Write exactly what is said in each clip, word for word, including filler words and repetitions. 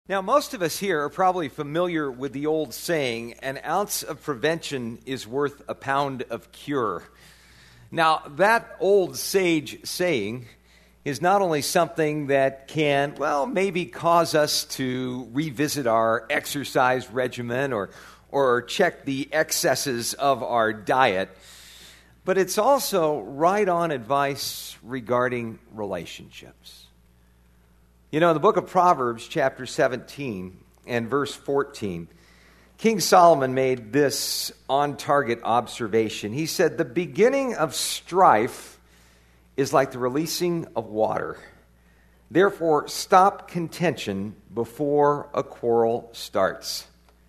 Now, most of us here are probably familiar with the old saying, an ounce of prevention is worth a pound of cure. Now, that old sage saying is not only something that can, well, maybe cause us to revisit our exercise regimen or, or check the excesses of our diet, but it's also right-on advice regarding relationships. You know, in the book of Proverbs, chapter seventeen and verse fourteen, King Solomon made this on-target observation. He said, "The beginning of strife is like the releasing of water. Therefore, stop contention before a quarrel starts."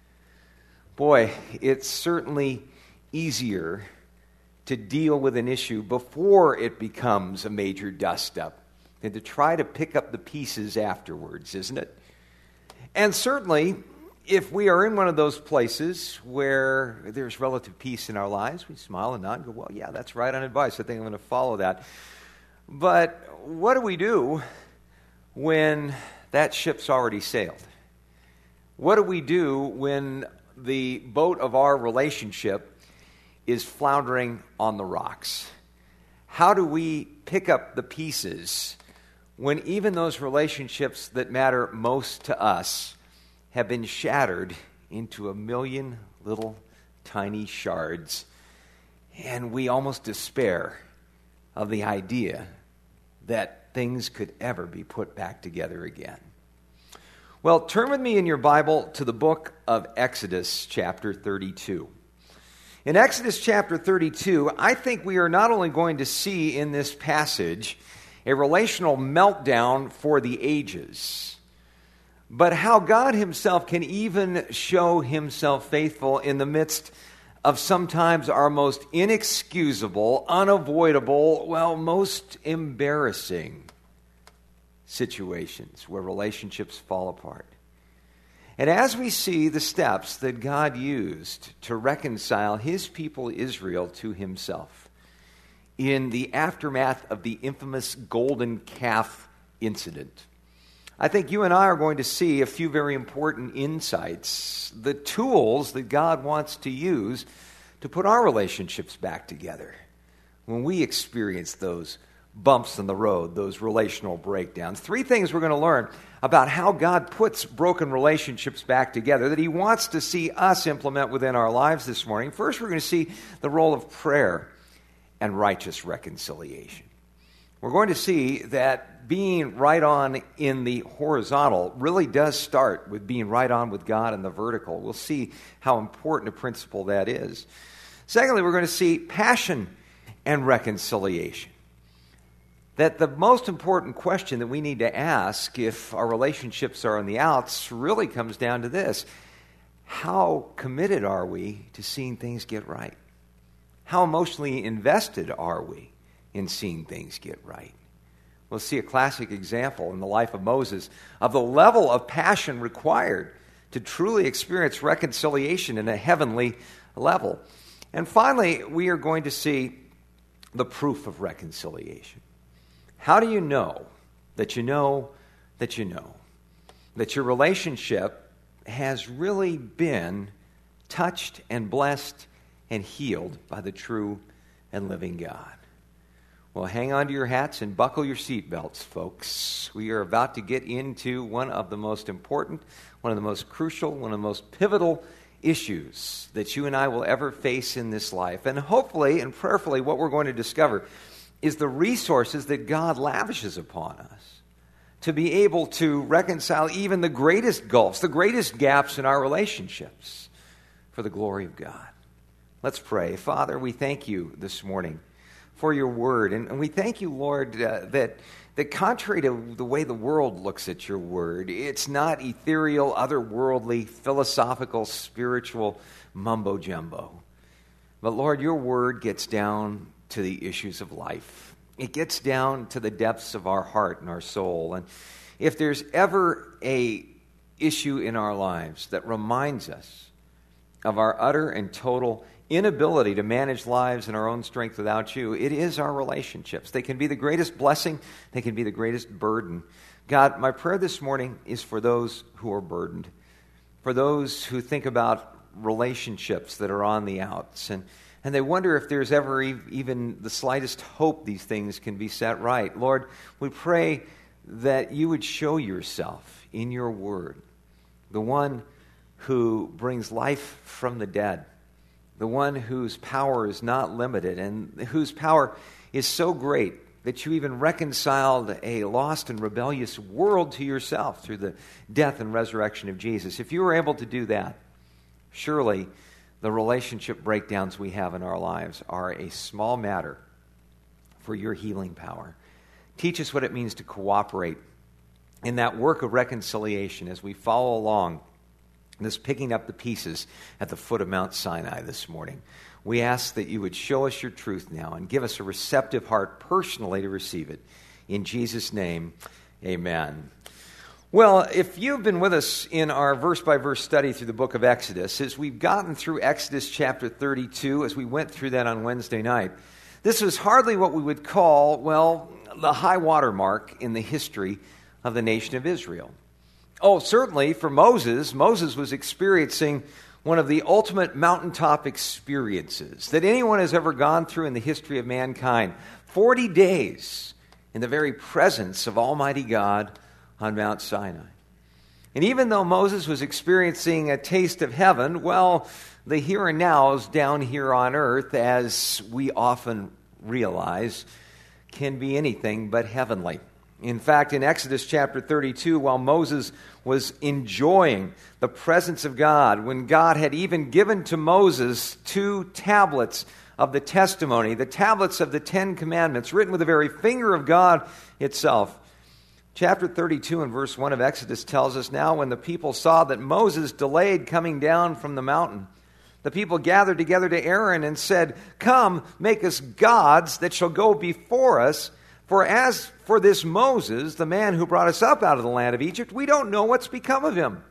Boy, it's certainly easier to deal with an issue before it becomes a major dust-up and to try to pick up the pieces afterwards, isn't it? And certainly, if we are in one of those places where there's relative peace in our lives, we smile and nod and go, well, yeah, that's right on advice. I think I'm going to follow that. But what do we do when that ship's already sailed? What do we do when the boat of our relationship is floundering on the rocks? How do we pick up the pieces when even those relationships that matter most to us have been shattered into a million little tiny shards, and we almost despair of the idea that things could ever be put back together again? Well, turn with me in your Bible to the book of Exodus, chapter thirty-two. In Exodus chapter thirty-two, I think we are not only going to see in this passage a relational meltdown for the ages, but how God himself can even show himself faithful in the midst of sometimes our most inexcusable, unavoidable, well, most embarrassing situations where relationships fall apart. And as we see the steps that God used to reconcile his people Israel to himself in the aftermath of the infamous golden calf incident, I think you and I are going to see a few very important insights, the tools that God wants to use to put our relationships back together when we experience those bumps in the road, those relational breakdowns. Three things we're going to learn about how God puts broken relationships back together that he wants to see us implement within our lives this morning. First, we're going to see the role of prayer and righteous reconciliation. We're going to see that being right on in the horizontal really does start with being right on with God in the vertical. We'll see how important a principle that is. Secondly, we're going to see passion and reconciliation. That the most important question that we need to ask if our relationships are on the outs really comes down to this: how committed are we to seeing things get right? How emotionally invested are we in seeing things get right? We'll see a classic example in the life of Moses of the level of passion required to truly experience reconciliation in a heavenly level. And finally, we are going to see the proof of reconciliation. How do you know that you know that you know that your relationship has really been touched and blessed and healed by the true and living God? Well, hang on to your hats and buckle your seatbelts, folks. We are about to get into one of the most important, one of the most crucial, one of the most pivotal issues that you and I will ever face in this life. And hopefully and prayerfully, what we're going to discover is the resources that God lavishes upon us to be able to reconcile even the greatest gulfs, the greatest gaps in our relationships for the glory of God. Let's pray. Father, we thank you this morning for your word. And, and we thank you, Lord, uh, that, that contrary to the way the world looks at your word, it's not ethereal, otherworldly, philosophical, spiritual mumbo-jumbo. But Lord, your word gets down to the issues of life. It gets down to the depths of our heart and our soul. And if there's ever a issue in our lives that reminds us of our utter and total inability to manage lives in our own strength without you, it is our relationships. They can be the greatest blessing. They can be the greatest burden. God, my prayer this morning is for those who are burdened, for those who think about relationships that are on the outs, and, and they wonder if there's ever e- even the slightest hope these things can be set right. Lord, we pray that you would show yourself in your word, the one who brings life from the dead, the one whose power is not limited and whose power is so great that you even reconciled a lost and rebellious world to yourself through the death and resurrection of Jesus. If you were able to do that, surely the relationship breakdowns we have in our lives are a small matter for your healing power. Teach us what it means to cooperate in that work of reconciliation as we follow along this picking up the pieces at the foot of Mount Sinai this morning. We ask that you would show us your truth now and give us a receptive heart personally to receive it. In Jesus' name, amen. Well, if you've been with us in our verse-by-verse study through the book of Exodus, as we've gotten through Exodus chapter thirty-two, as we went through that on Wednesday night, this was hardly what we would call, well, the high water mark in the history of the nation of Israel. Oh, certainly for Moses, Moses was experiencing one of the ultimate mountaintop experiences that anyone has ever gone through in the history of mankind. Forty days in the very presence of Almighty God on Mount Sinai. And even though Moses was experiencing a taste of heaven, well, the here and nows down here on earth, as we often realize, can be anything but heavenly. In fact, in Exodus chapter thirty-two, while Moses was enjoying the presence of God, when God had even given to Moses two tablets of the testimony, the tablets of the Ten Commandments, written with the very finger of God itself. Chapter thirty-two and verse one of Exodus tells us, now when the people saw that Moses delayed coming down from the mountain, the people gathered together to Aaron and said, come, make us gods that shall go before us. For as for this Moses, the man who brought us up out of the land of Egypt, we don't know what's become of him.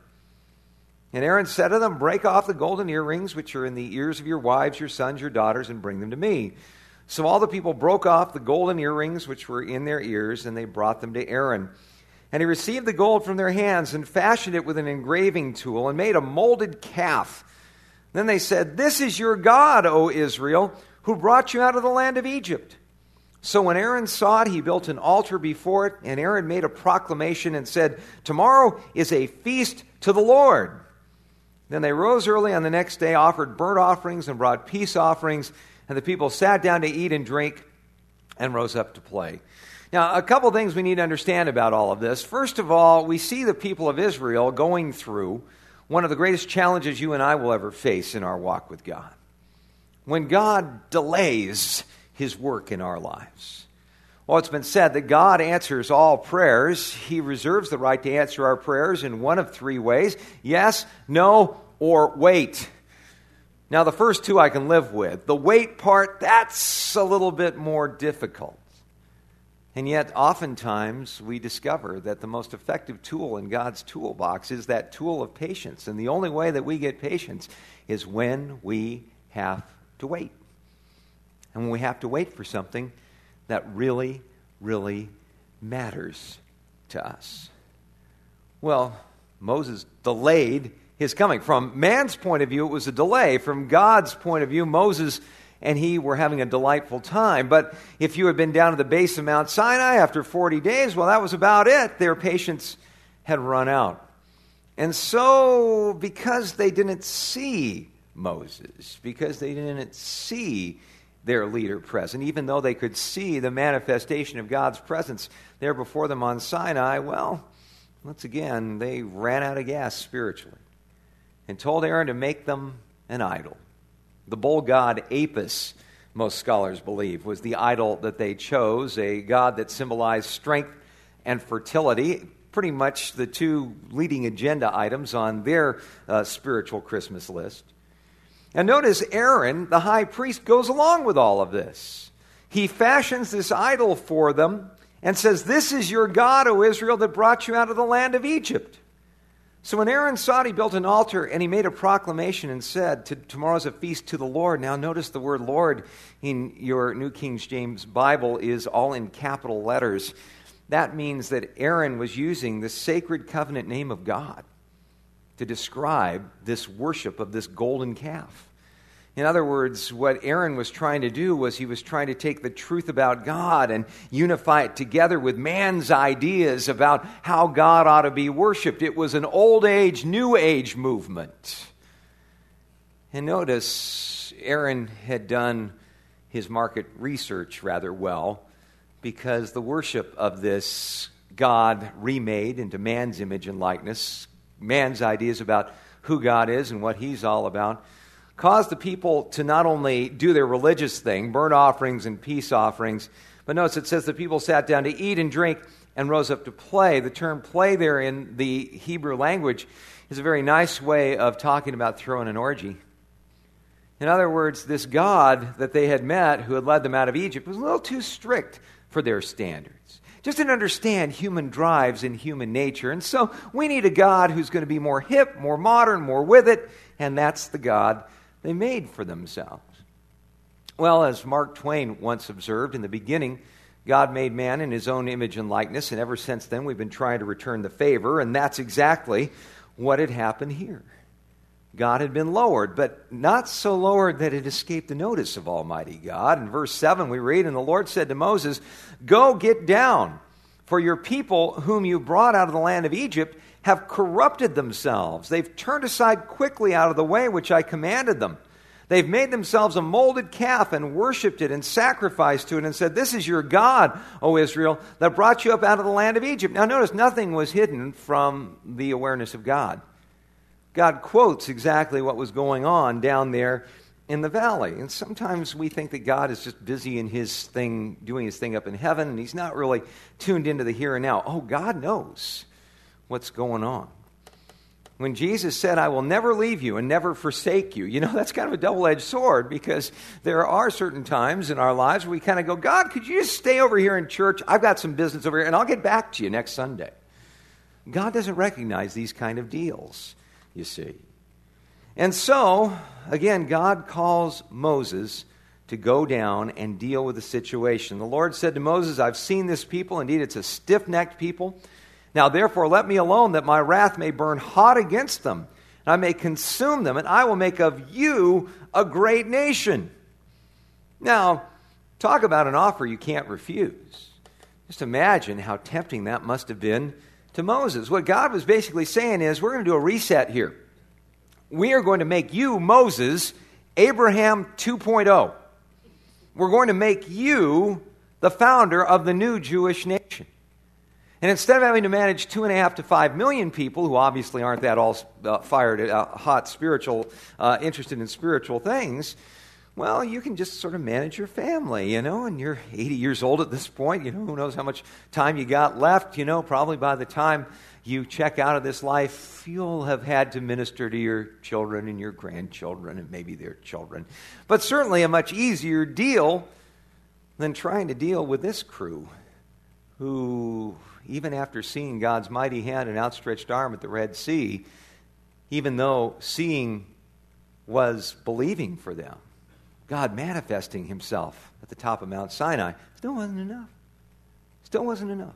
And Aaron said to them, break off the golden earrings which are in the ears of your wives, your sons, your daughters, and bring them to me. So all the people broke off the golden earrings which were in their ears, and they brought them to Aaron. And he received the gold from their hands and fashioned it with an engraving tool and made a molded calf. Then they said, this is your God, O Israel, who brought you out of the land of Egypt. So when Aaron saw it, he built an altar before it, and Aaron made a proclamation and said, tomorrow is a feast to the Lord. Then they rose early on the next day, offered burnt offerings and brought peace offerings, and the people sat down to eat and drink and rose up to play. Now, a couple things we need to understand about all of this. First of all, we see the people of Israel going through one of the greatest challenges you and I will ever face in our walk with God. When God delays his work in our lives. Well, it's been said that God answers all prayers. He reserves the right to answer our prayers in one of three ways: yes, no, or wait. Now, the first two I can live with. The wait part, that's a little bit more difficult. And yet, oftentimes, we discover that the most effective tool in God's toolbox is that tool of patience. And the only way that we get patience is when we have to wait. And when we have to wait for something that really, really matters to us. Well, Moses delayed his coming. From man's point of view, it was a delay. From God's point of view, Moses and he were having a delightful time. But if you had been down at the base of Mount Sinai after forty days, well, that was about it. Their patience had run out. And so, because they didn't see Moses, because they didn't see their leader present, even though they could see the manifestation of God's presence there before them on Sinai, well, once again, they ran out of gas spiritually and told Aaron to make them an idol. The bull god Apis, most scholars believe, was the idol that they chose, a god that symbolized strength and fertility, pretty much the two leading agenda items on their uh, spiritual Christmas list. And notice Aaron, the high priest, goes along with all of this. He fashions this idol for them and says, this is your God, O Israel, that brought you out of the land of Egypt. So when Aaron saw it, he built an altar and he made a proclamation and said, tomorrow's a feast to the Lord. Now notice the word Lord in your New King James Bible is all in capital letters. that means that Aaron was using the sacred covenant name of God to describe this worship of this golden calf. In other words, what Aaron was trying to do was he was trying to take the truth about God and unify it together with man's ideas about how God ought to be worshipped. It was an old age, new age movement. And notice, Aaron had done his market research rather well, because the worship of this God remade into man's image and likeness, man's ideas about who God is and what he's all about, caused the people to not only do their religious thing, burnt offerings and peace offerings, but notice it says the people sat down to eat and drink and rose up to play. The term play there in the Hebrew language is a very nice way of talking about throwing an orgy. In other words, this God that they had met, who had led them out of Egypt, was a little too strict for their standards. Just didn't understand human drives and human nature. And so we need a God who's going to be more hip, more modern, more with it. And that's the God they made for themselves. Well, as Mark Twain once observed, in the beginning, God made man in his own image and likeness. And ever since then, we've been trying to return the favor. And that's exactly what had happened here. God had been lowered, but not so lowered that it escaped the notice of Almighty God. In verse seven we read, "And the Lord said to Moses, 'Go, get down, for your people whom you brought out of the land of Egypt have corrupted themselves. They've turned aside quickly out of the way which I commanded them. They've made themselves a molded calf and worshipped it and sacrificed to it and said, "This is your God, O Israel, that brought you up out of the land of Egypt." Now notice, nothing was hidden from the awareness of God. God quotes exactly what was going on down there in the valley. And sometimes we think that God is just busy in his thing, doing his thing up in heaven, and he's not really tuned into the here and now. Oh, God knows what's going on. When Jesus said, "I will never leave you and never forsake you," you know, that's kind of a double-edged sword, because there are certain times in our lives where we kind of go, "God, could you just stay over here in church? I've got some business over here, and I'll get back to you next Sunday." God doesn't recognize these kind of deals, you see. And so, again, God calls Moses to go down and deal with the situation. The Lord said to Moses, "I've seen this people. Indeed, it's a stiff-necked people. Now, therefore, let me alone, that my wrath may burn hot against them, and I may consume them, and I will make of you a great nation." Now, talk about an offer you can't refuse. Just imagine how tempting that must have been to Moses. What God was basically saying is, we're going to do a reset here. We are going to make you, Moses, Abraham two point oh. We're going to make you the founder of the new Jewish nation. And instead of having to manage two and a half to five million people, who obviously aren't that all uh, fired, uh, hot, spiritual, uh, interested in spiritual things, well, you can just sort of manage your family, you know, and you're eighty years old at this point. You know, who knows how much time you got left. You know, probably by the time you check out of this life, you'll have had to minister to your children and your grandchildren and maybe their children. But certainly a much easier deal than trying to deal with this crew who, even after seeing God's mighty hand and outstretched arm at the Red Sea, even though seeing was believing for them, God manifesting himself at the top of Mount Sinai, still wasn't enough. Still wasn't enough.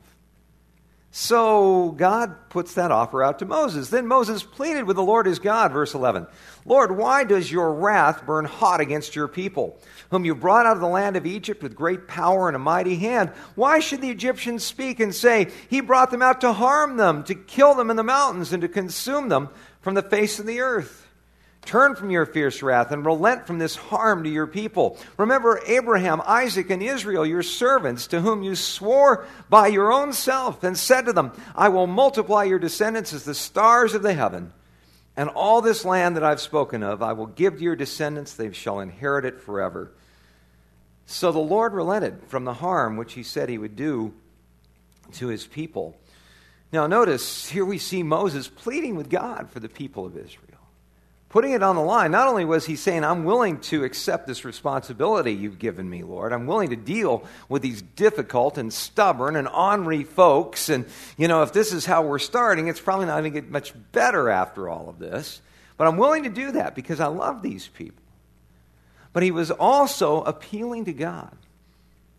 So God puts that offer out to Moses. Then Moses pleaded with the Lord his God, verse eleven. "Lord, why does your wrath burn hot against your people, whom you brought out of the land of Egypt with great power and a mighty hand? Why should the Egyptians speak and say, 'He brought them out to harm them, to kill them in the mountains, and to consume them from the face of the earth'? Turn from your fierce wrath and relent from this harm to your people. Remember Abraham, Isaac, and Israel, your servants, to whom you swore by your own self and said to them, 'I will multiply your descendants as the stars of the heaven. And all this land that I've spoken of, I will give to your descendants. They shall inherit it forever.' So the Lord relented from the harm which he said he would do to his people." Now notice, here we see Moses pleading with God for the people of Israel, putting it on the line. Not only was he saying, "I'm willing to accept this responsibility you've given me, Lord. I'm willing to deal with these difficult and stubborn and ornery folks. And, you know, if this is how we're starting, it's probably not going to get much better after all of this. But I'm willing to do that because I love these people." But he was also appealing to God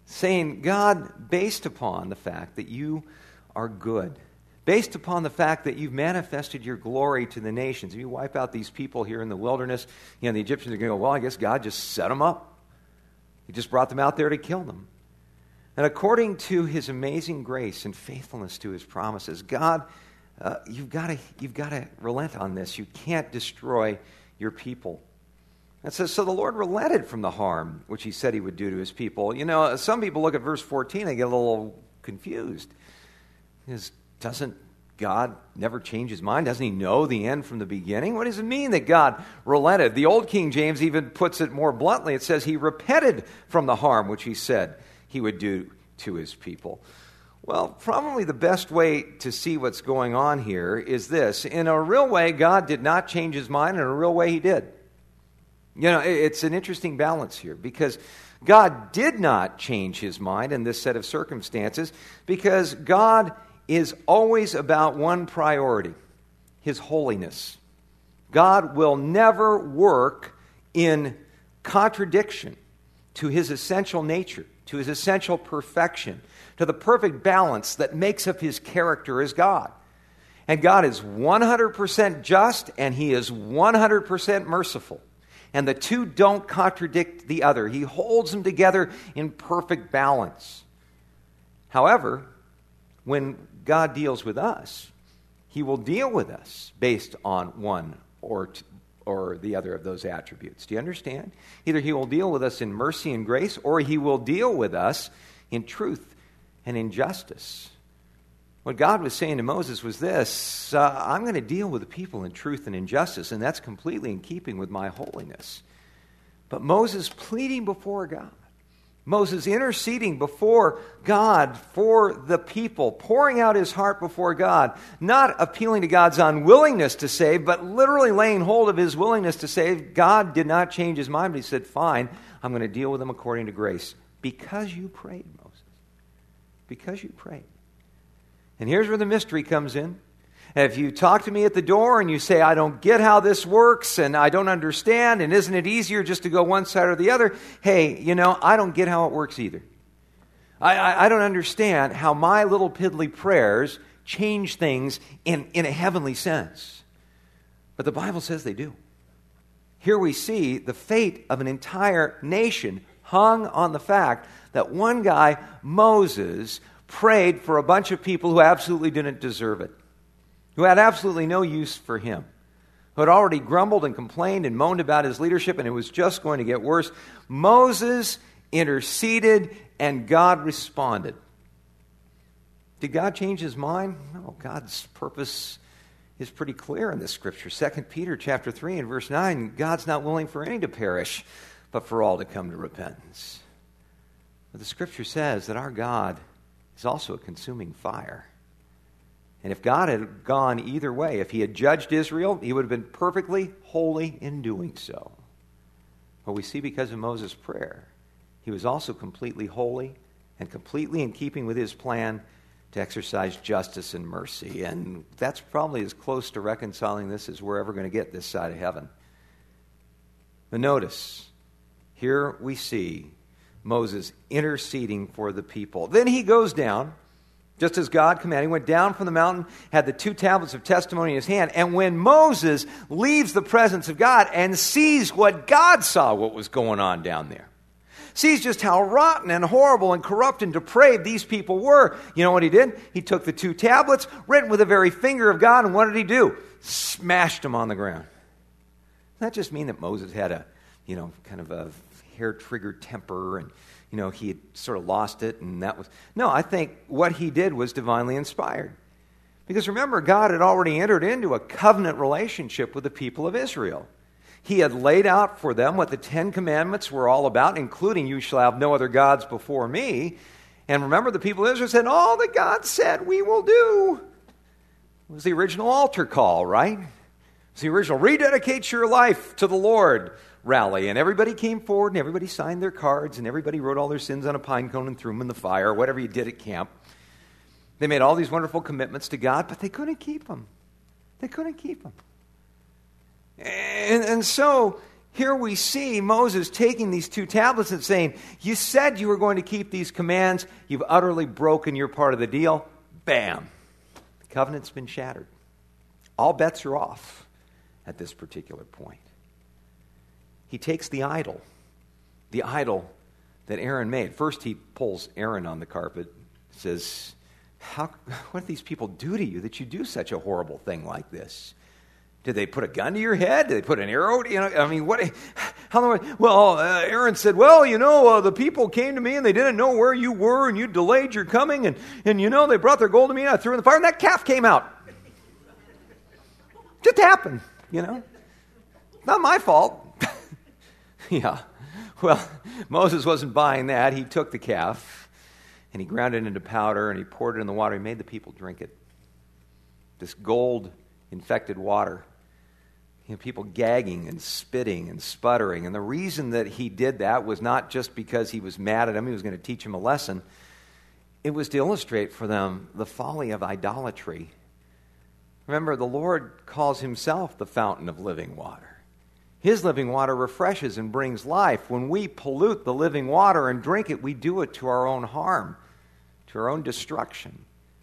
saying, God, based upon the fact that you are good, based upon the fact that you've manifested your glory to the nations, if you wipe out these people here in the wilderness, you know, the Egyptians are going to go, well, I guess God just set them up. He just brought them out there to kill them. And according to his amazing grace and faithfulness to his promises, God, uh, you've got to you've got to relent on this. You can't destroy your people. And so, so the Lord relented from the harm which he said he would do to his people. You know, some people look at verse fourteen, they get a little confused. Because doesn't God never change his mind? Doesn't he know the end from the beginning? What does it mean that God relented? The old King James even puts it more bluntly. It says he repented from the harm which he said he would do to his people. Well, probably the best way to see what's going on here is this. In a real way, God did not change his mind. In a real way, he did. You know, it's an interesting balance here because God did not change his mind in this set of circumstances because God is always about one priority, his holiness. God will never work in contradiction to his essential nature, to his essential perfection, to the perfect balance that makes up his character as God. And God is one hundred percent just and he is one hundred percent merciful. And the two don't contradict the other. He holds them together in perfect balance. However, when God deals with us, he will deal with us based on one or t- or the other of those attributes. Do you understand? Either he will deal with us in mercy and grace, or he will deal with us in truth and in justice. What God was saying to Moses was this, uh, I'm going to deal with the people in truth and in justice, and that's completely in keeping with my holiness. But Moses pleading before God, Moses interceding before God for the people, pouring out his heart before God, not appealing to God's unwillingness to save, but literally laying hold of his willingness to save. God did not change his mind, but he said, fine, I'm going to deal with them according to grace. Because you prayed, Moses. Because you prayed. And here's where the mystery comes in. If you talk to me at the door and you say, I don't get how this works and I don't understand, and isn't it easier just to go one side or the other? Hey, you know, I don't get how it works either. I, I, I don't understand how my little piddly prayers change things in, in a heavenly sense. But the Bible says they do. Here we see the fate of an entire nation hung on the fact that one guy, Moses, prayed for a bunch of people who absolutely didn't deserve it, who had absolutely no use for him, who had already grumbled and complained and moaned about his leadership, and it was just going to get worse. Moses interceded, and God responded. Did God change his mind? No, God's purpose is pretty clear in this scripture. Second Peter chapter three and verse nine, God's not willing for any to perish, but for all to come to repentance. But the scripture says that our God is also a consuming fire. And if God had gone either way, if he had judged Israel, he would have been perfectly holy in doing so. But we see because of Moses' prayer, he was also completely holy and completely in keeping with his plan to exercise justice and mercy. And that's probably as close to reconciling this as we're ever going to get this side of heaven. But notice, here we see Moses interceding for the people. Then he goes down, just as God commanded. He went down from the mountain, had the two tablets of testimony in his hand. And when Moses leaves the presence of God and sees what God saw, what was going on down there, sees just how rotten and horrible and corrupt and depraved these people were, you know what he did? He took the two tablets, written with the very finger of God, and what did he do? Smashed them on the ground. Does that just mean that Moses had a, you know, kind of a hair-triggered temper, and you know he had sort of lost it, and that was no. I think what he did was divinely inspired, because remember, God had already entered into a covenant relationship with the people of Israel. He had laid out for them what the Ten Commandments were all about, including "You shall have no other gods before me." And remember, the people of Israel said, "All that God said, we will do." It was the original altar call, right? It was the original rededicate your life to the Lord rally, and everybody came forward and everybody signed their cards and everybody wrote all their sins on a pine cone and threw them in the fire, whatever you did at camp. They made all these wonderful commitments to God, but they couldn't keep them. They couldn't keep them. And, and so here we see Moses taking these two tablets and saying, you said you were going to keep these commands. You've utterly broken your part of the deal. Bam. The covenant's been shattered. All bets are off at this particular point. He takes the idol, the idol that Aaron made. First he pulls Aaron on the carpet, says, How, what did these people do to you that you do such a horrible thing like this? Did they put a gun to your head? Did they put an arrow? You know, I mean, what? How long? Well, uh, Aaron said, "Well, you know, uh, the people came to me and they didn't know where you were, and you delayed your coming, and and you know, they brought their gold to me, and I threw it in the fire, and that calf came out. Just happened, you know. Not my fault." Yeah. Well, Moses wasn't buying that. He took the calf and he ground it into powder and he poured it in the water. He made the people drink it. This gold-infected water. You know, people gagging and spitting and sputtering. And the reason that he did that was not just because he was mad at them, he was going to teach them a lesson. It was to illustrate for them the folly of idolatry. Remember, the Lord calls himself the fountain of living water. His living water refreshes and brings life. When we pollute the living water and drink it, we do it to our own harm, to our own destruction.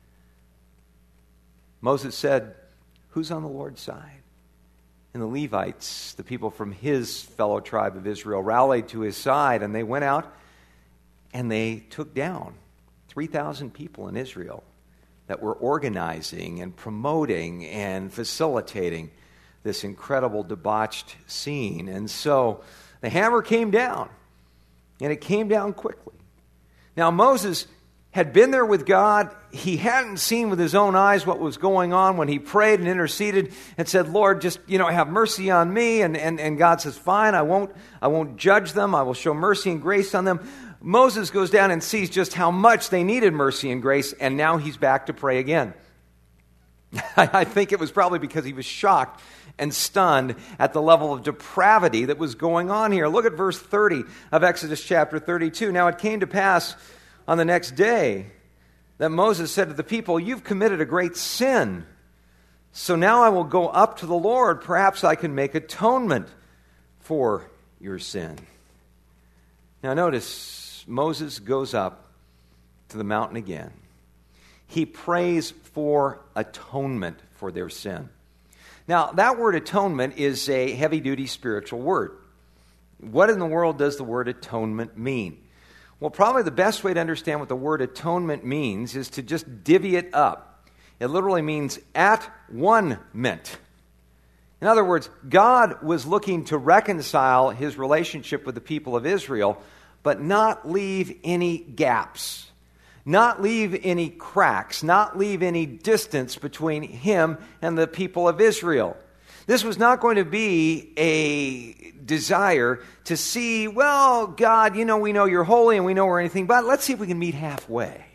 Moses said, who's on the Lord's side? And the Levites, the people from his fellow tribe of Israel, rallied to his side, and they went out and they took down three thousand people in Israel that were organizing and promoting and facilitating this incredible debauched scene. And so the hammer came down, and it came down quickly. Now Moses had been there with God. He hadn't seen with his own eyes what was going on when he prayed and interceded and said, Lord, just, you know, have mercy on me. And, and, and God says, fine, I won't, I won't judge them. I will show mercy and grace on them. Moses goes down and sees just how much they needed mercy and grace, and now he's back to pray again. I think it was probably because he was shocked and stunned at the level of depravity that was going on here. Look at verse thirty of Exodus chapter thirty-two. Now it came to pass on the next day that Moses said to the people, you've committed a great sin. So now I will go up to the Lord. Perhaps I can make atonement for your sin. Now notice, Moses goes up to the mountain again. He prays for atonement for their sin. Now, that word atonement is a heavy-duty spiritual word. What in the world does the word atonement mean? Well, probably the best way to understand what the word atonement means is to just divvy it up. It literally means at one-ment. In other words, God was looking to reconcile his relationship with the people of Israel, but not leave any gaps, not leave any cracks, not leave any distance between him and the people of Israel. This was not going to be a desire to see, well, God, you know, we know you're holy and we know we're anything, but let's see if we can meet halfway.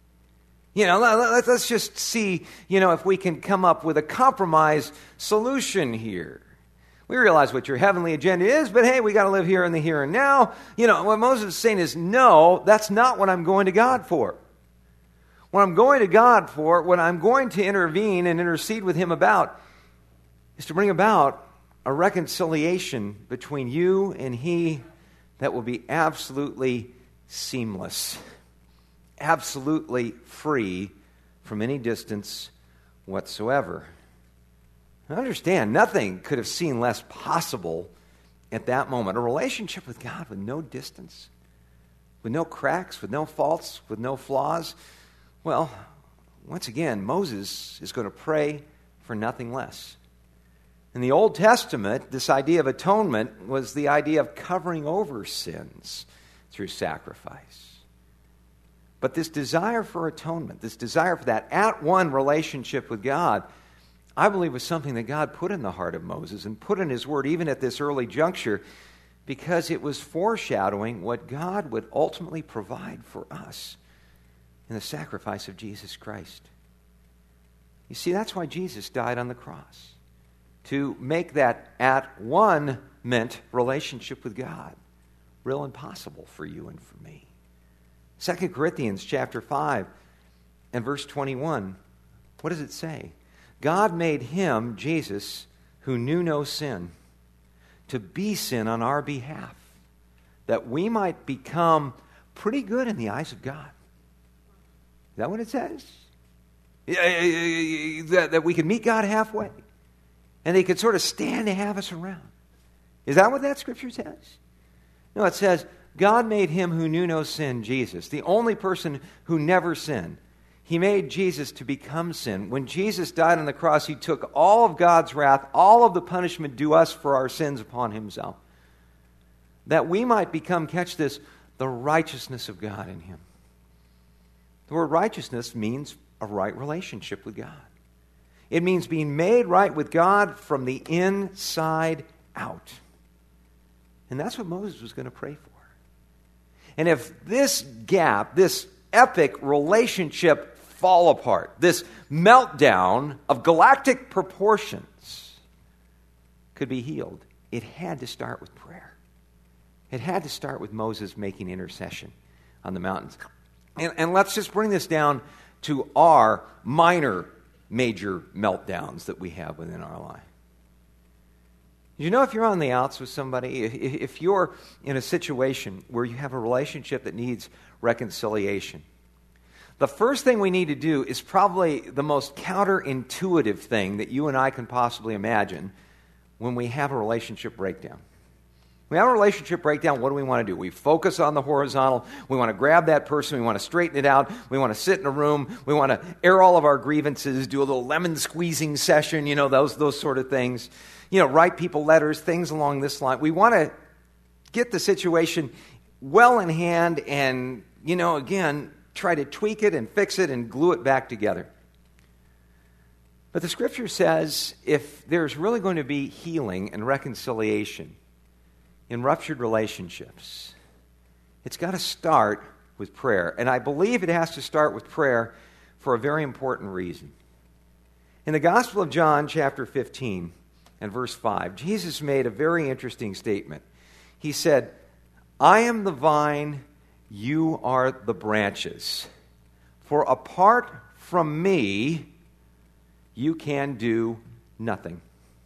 You know, let's just see, you know, if we can come up with a compromise solution here. We realize what your heavenly agenda is, but hey, we got to live here in the here and now. You know, what Moses is saying is, no, that's not what I'm going to God for. What I'm going to God for, what I'm going to intervene and intercede with him about, is to bring about a reconciliation between you and he that will be absolutely seamless, absolutely free from any distance whatsoever. Now understand, nothing could have seemed less possible at that moment. A relationship with God with no distance, with no cracks, with no faults, with no flaws. Well, once again, Moses is going to pray for nothing less. In the Old Testament, this idea of atonement was the idea of covering over sins through sacrifice. But this desire for atonement, this desire for that at-one relationship with God, I believe was something that God put in the heart of Moses and put in his word even at this early juncture, because it was foreshadowing what God would ultimately provide for us in the sacrifice of Jesus Christ. You see, that's why Jesus died on the cross, to make that at-one-ment relationship with God real and possible for you and for me. Second Corinthians chapter five and verse twenty-one, what does it say? God made him, Jesus, who knew no sin, to be sin on our behalf, that we might become pretty good in the eyes of God. Is that what it says? That, that we could meet God halfway, and He could sort of stand to have us around. Is that what that scripture says? No, it says, God made Him who knew no sin, Jesus, the only person who never sinned. He made Jesus to become sin. When Jesus died on the cross, He took all of God's wrath, all of the punishment due us for our sins upon Himself, that we might become, catch this, the righteousness of God in Him. The word righteousness means a right relationship with God. It means being made right with God from the inside out. And that's what Moses was going to pray for. And if this gap, this epic relationship fall apart, this meltdown of galactic proportions could be healed, it had to start with prayer. It had to start with Moses making intercession on the mountains. And, and let's just bring this down to our minor, major meltdowns that we have within our life. You know, if you're on the outs with somebody, if, if you're in a situation where you have a relationship that needs reconciliation, the first thing we need to do is probably the most counterintuitive thing that you and I can possibly imagine when we have a relationship breakdown. We have a relationship breakdown, what do we want to do? We focus on the horizontal. We want to grab that person. We want to straighten it out. We want to sit in a room. We want to air all of our grievances, do a little lemon squeezing session, you know, those, those sort of things. You know, write people letters, things along this line. We want to get the situation well in hand and, you know, again, try to tweak it and fix it and glue it back together. But the Scripture says if there's really going to be healing and reconciliation in ruptured relationships, it's got to start with prayer. And I believe it has to start with prayer for a very important reason. In the Gospel of John, chapter fifteen and verse five, Jesus made a very interesting statement. He said, I am the vine, you are the branches. For apart from me, you can do nothing.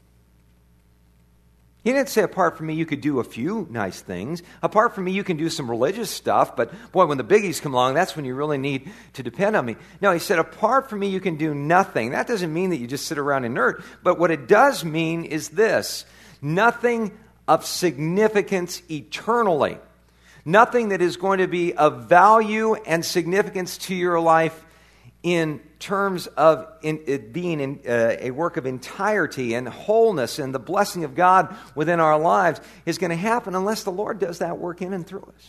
He didn't say, apart from me, you could do a few nice things. Apart from me, you can do some religious stuff. But, boy, when the biggies come along, that's when you really need to depend on me. No, he said, apart from me, you can do nothing. That doesn't mean that you just sit around inert. But what it does mean is this: nothing of significance eternally. Nothing that is going to be of value and significance to your life in terms of in, it being in, uh, a work of entirety and wholeness and the blessing of God within our lives is going to happen unless the Lord does that work in and through us.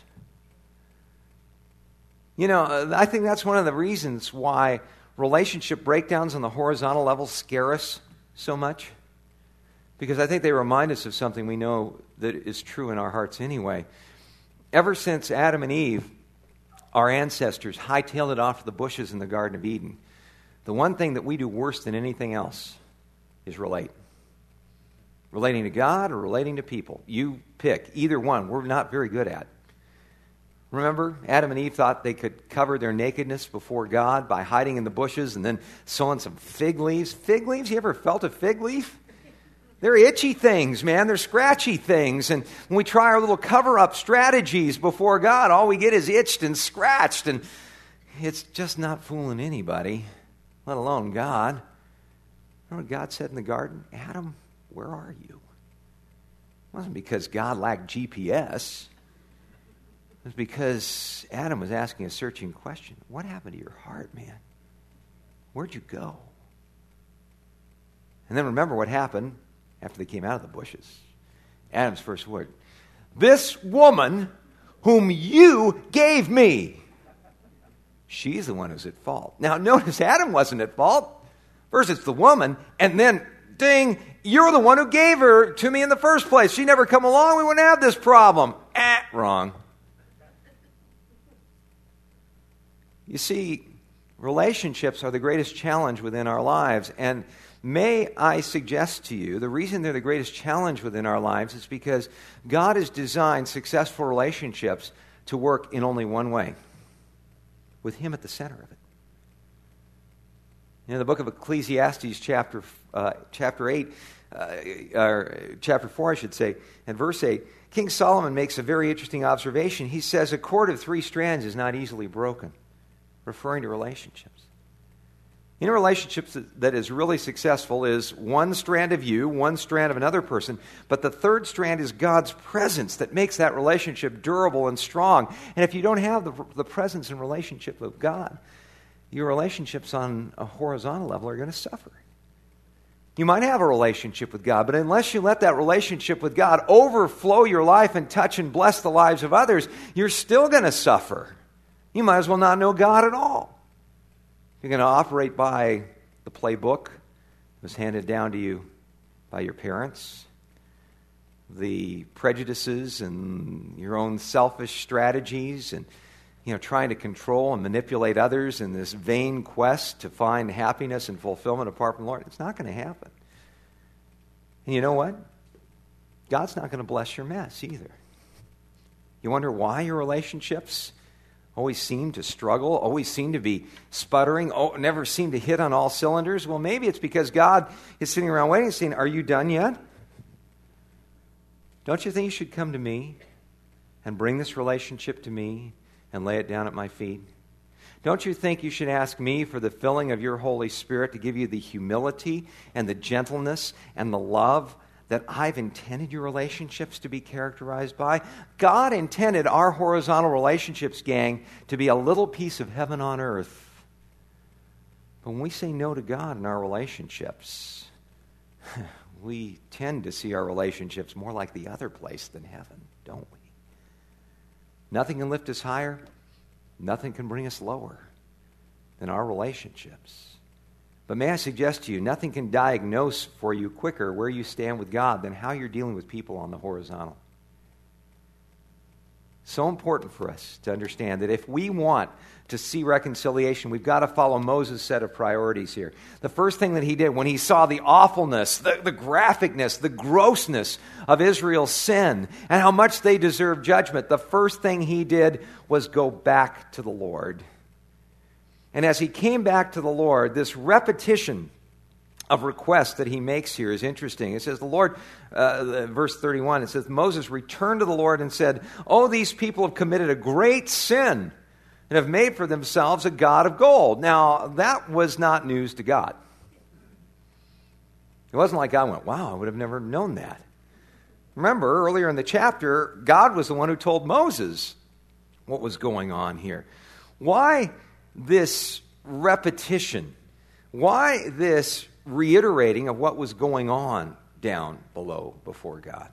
You know, I think that's one of the reasons why relationship breakdowns on the horizontal level scare us so much, because I think they remind us of something we know that is true in our hearts anyway. Ever since Adam and Eve, our ancestors, hightailed it off to the bushes in the Garden of Eden, the one thing that we do worse than anything else is relate. Relating to God or relating to people. You pick. Either one, we're not very good at. Remember, Adam and Eve thought they could cover their nakedness before God by hiding in the bushes and then sewing some fig leaves. Fig leaves? You ever felt a fig leaf? They're itchy things, man. They're scratchy things. And when we try our little cover-up strategies before God, all we get is itched and scratched. And it's just not fooling anybody, let alone God. Remember what God said in the garden? Adam, where are you? It wasn't because God lacked G P S. It was because Adam was asking a searching question. What happened to your heart, man? Where'd you go? And then remember what happened after they came out of the bushes. Adam's first word: this woman whom you gave me, she's the one who's at fault. Now notice, Adam wasn't at fault. First it's the woman, and then, ding, you're the one who gave her to me in the first place. She never come along, we wouldn't have this problem. Ah, wrong. You see, relationships are the greatest challenge within our lives, and may I suggest to you, the reason they're the greatest challenge within our lives is because God has designed successful relationships to work in only one way, with Him at the center of it. In the book of Ecclesiastes, chapter uh, chapter eight, uh, or chapter four, I should say, and verse eight, King Solomon makes a very interesting observation. He says, a cord of three strands is not easily broken, referring to relationships. In a relationship that is really successful is one strand of you, one strand of another person, but the third strand is God's presence that makes that relationship durable and strong. And if you don't have the, the presence and relationship of God, your relationships on a horizontal level are going to suffer. You might have a relationship with God, but unless you let that relationship with God overflow your life and touch and bless the lives of others, you're still going to suffer. You might as well not know God at all. You're going to operate by the playbook that was handed down to you by your parents, the prejudices and your own selfish strategies, and you know, trying to control and manipulate others in this vain quest to find happiness and fulfillment apart from the Lord. It's not going to happen. And you know what? God's not going to bless your mess either. You wonder why your relationships always seem to struggle, always seem to be sputtering, oh, never seem to hit on all cylinders? Well, maybe it's because God is sitting around waiting and saying, are you done yet? Don't you think you should come to me and bring this relationship to me and lay it down at my feet? Don't you think you should ask me for the filling of your Holy Spirit to give you the humility and the gentleness and the love that I've intended your relationships to be characterized by? God intended our horizontal relationships, gang, to be a little piece of heaven on earth. But when we say no to God in our relationships, we tend to see our relationships more like the other place than heaven, don't we? Nothing can lift us higher. Nothing can bring us lower than our relationships. But may I suggest to you, nothing can diagnose for you quicker where you stand with God than how you're dealing with people on the horizontal. So important for us to understand that if we want to see reconciliation, we've got to follow Moses' set of priorities here. The first thing that he did when he saw the awfulness, the, the graphicness, the grossness of Israel's sin and how much they deserved judgment, the first thing he did was go back to the Lord. And as he came back to the Lord, this repetition of requests that he makes here is interesting. It says, the Lord, uh, verse thirty-one, it says, Moses returned to the Lord and said, oh, these people have committed a great sin and have made for themselves a god of gold. Now, that was not news to God. It wasn't like God went, wow, I would have never known that. Remember, earlier in the chapter, God was the one who told Moses what was going on here. Why this repetition? Why this reiterating of what was going on down below before God?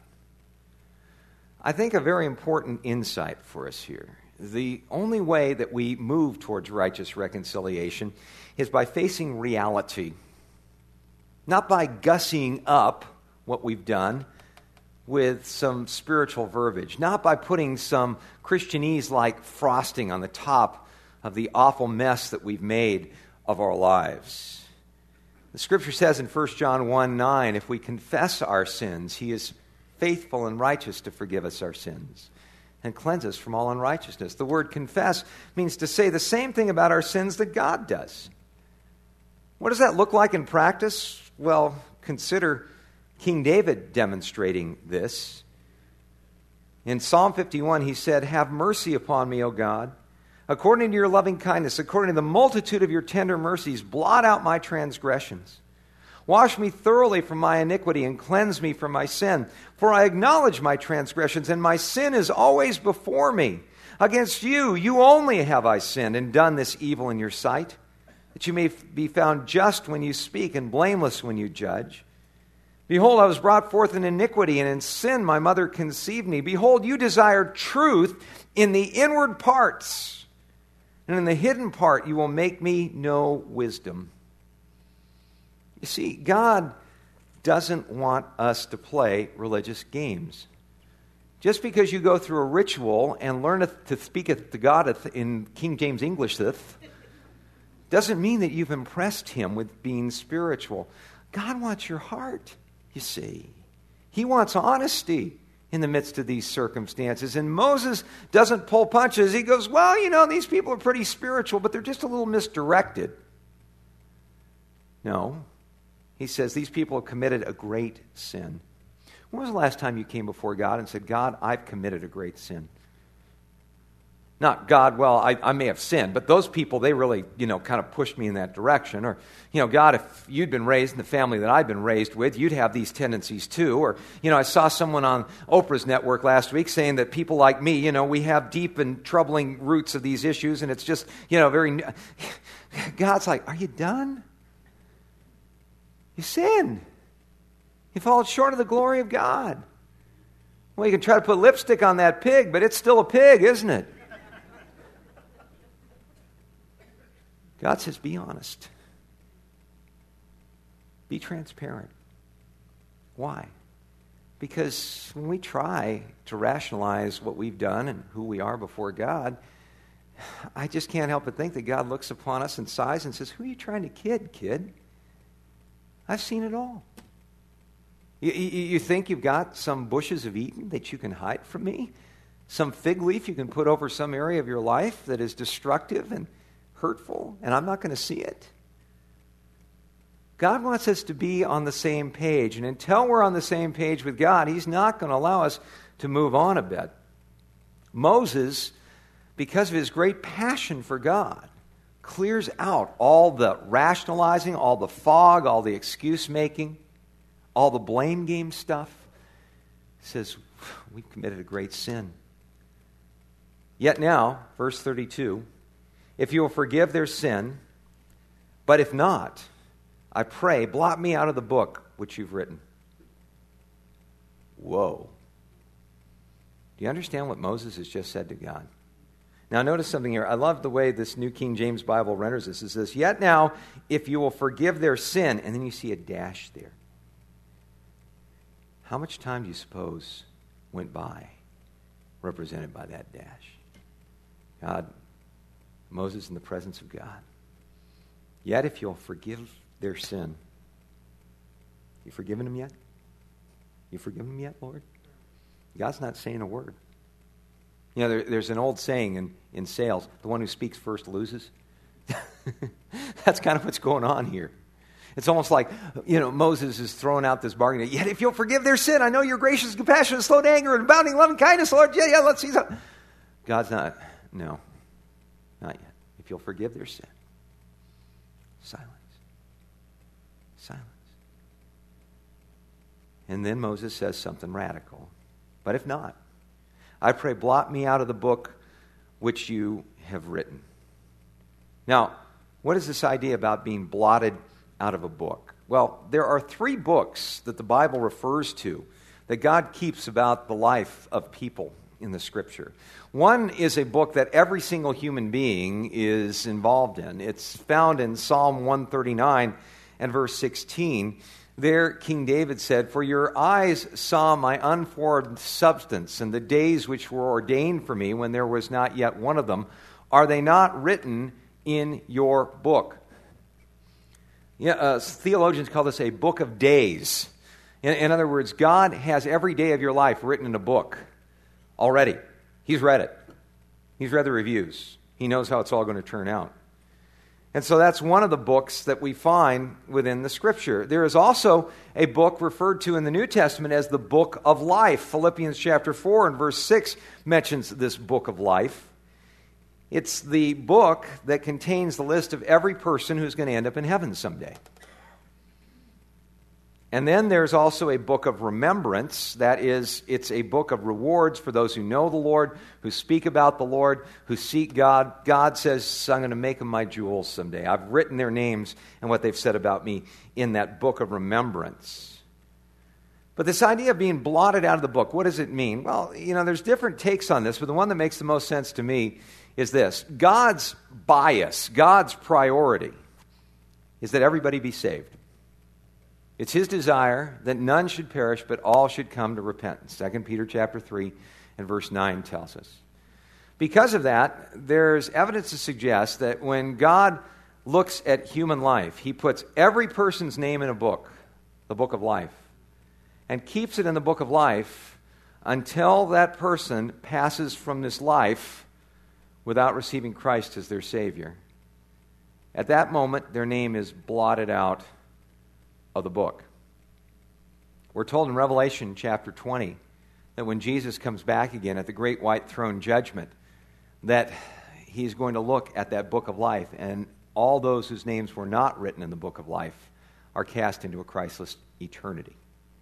I think a very important insight for us here. The only way that we move towards righteous reconciliation is by facing reality, not by gussying up what we've done with some spiritual verbiage, not by putting some Christianese-like frosting on the top of the awful mess that we've made of our lives. The Scripture says in First John one nine, if we confess our sins, He is faithful and righteous to forgive us our sins and cleanse us from all unrighteousness. The word confess means to say the same thing about our sins that God does. What does that look like in practice? Well, consider King David demonstrating this. In Psalm fifty-one, he said, have mercy upon me, O God, according to your loving kindness, according to the multitude of your tender mercies, blot out my transgressions. Wash me thoroughly from my iniquity and cleanse me from my sin. For I acknowledge my transgressions, and my sin is always before me. Against you, you only have I sinned and done this evil in your sight, that you may be found just when you speak and blameless when you judge. Behold, I was brought forth in iniquity, and in sin my mother conceived me. Behold, you desired truth in the inward parts, and in the hidden part you will make me know wisdom. You see, God doesn't want us to play religious games. Just because you go through a ritual and learn to speak to God in King James English doesn't mean that you've impressed Him with being spiritual. God wants your heart, you see. He wants honesty in the midst of these circumstances. And Moses doesn't pull punches. He goes, well, you know, these people are pretty spiritual, but they're just a little misdirected. No. He says, these people have committed a great sin. When was the last time you came before God and said, God, I've committed a great sin? Not, God, well, I, I may have sinned, but those people, they really, you know, kind of pushed me in that direction. Or, you know, God, if you'd been raised in the family that I've been raised with, you'd have these tendencies too. Or, you know, I saw someone on Oprah's network last week saying that people like me, you know, we have deep and troubling roots of these issues, and it's just, you know, very... God's like, are you done? You sinned. You fall short of the glory of God. Well, you can try to put lipstick on that pig, but it's still a pig, isn't it? God says, be honest. Be transparent. Why? Because when we try to rationalize what we've done and who we are before God, I just can't help but think that God looks upon us and sighs and says, who are you trying to kid, kid? I've seen it all. You, you, you think you've got some bushes of Eden that you can hide from me? Some fig leaf you can put over some area of your life that is destructive and hurtful, and I'm not going to see it? God wants us to be on the same page, and until we're on the same page with God, He's not going to allow us to move on a bit. Moses, because of his great passion for God, clears out all the rationalizing, all the fog, all the excuse-making, all the blame game stuff. He says, we've committed a great sin. Yet now, verse thirty-two, if you will forgive their sin, but if not, I pray, blot me out of the book which you've written. Whoa. Do you understand what Moses has just said to God? Now notice something here. I love the way this New King James Bible renders this. It says, yet now, if you will forgive their sin, and then you see a dash there. How much time do you suppose went by represented by that dash? God, Moses in the presence of God. Yet if you'll forgive their sin. You forgiven them yet? You forgiven them yet, Lord? God's not saying a word. You know, there, there's an old saying in, in sales, the one who speaks first loses. That's kind of what's going on here. It's almost like, you know, Moses is throwing out this bargain. Yet if you'll forgive their sin, I know you're gracious, compassionate, slow to anger, and abounding in loving kindness, Lord. Yeah, yeah, let's see something. God's not, no, not yet. If you'll forgive their sin, silence. Silence. And then Moses says something radical. But if not, I pray, blot me out of the book which you have written. Now, what is this idea about being blotted out of a book? Well, there are three books that the Bible refers to that God keeps about the life of people in the Scripture. One is a book that every single human being is involved in. It's found in Psalm one thirty-nine and verse sixteen. There, King David said, for your eyes saw my unformed substance, and the days which were ordained for me when there was not yet one of them. Are they not written in your book? Yeah, uh, theologians call this a book of days. In, in other words, God has every day of your life written in a book already. He's read it. He's read the reviews. He knows how it's all going to turn out. And so that's one of the books that we find within the Scripture. There is also a book referred to in the New Testament as the book of life. Philippians chapter four and verse six mentions this book of life. It's the book that contains the list of every person who's going to end up in heaven someday. And then there's also a book of remembrance. That is, it's a book of rewards for those who know the Lord, who speak about the Lord, who seek God. God says, I'm going to make them my jewels someday. I've written their names and what they've said about me in that book of remembrance. But this idea of being blotted out of the book, what does it mean? Well, you know, there's different takes on this, but the one that makes the most sense to me is this. God's bias, God's priority is that everybody be saved. It's His desire that none should perish, but all should come to repentance. Second Peter chapter three and verse nine tells us. Because of that, there's evidence to suggest that when God looks at human life, He puts every person's name in a book, the book of life, and keeps it in the book of life until that person passes from this life without receiving Christ as their Savior. At that moment, their name is blotted out of the book. We're told in Revelation chapter twenty that when Jesus comes back again at the great white throne judgment, that he's going to look at that book of life, and all those whose names were not written in the book of life are cast into a Christless eternity.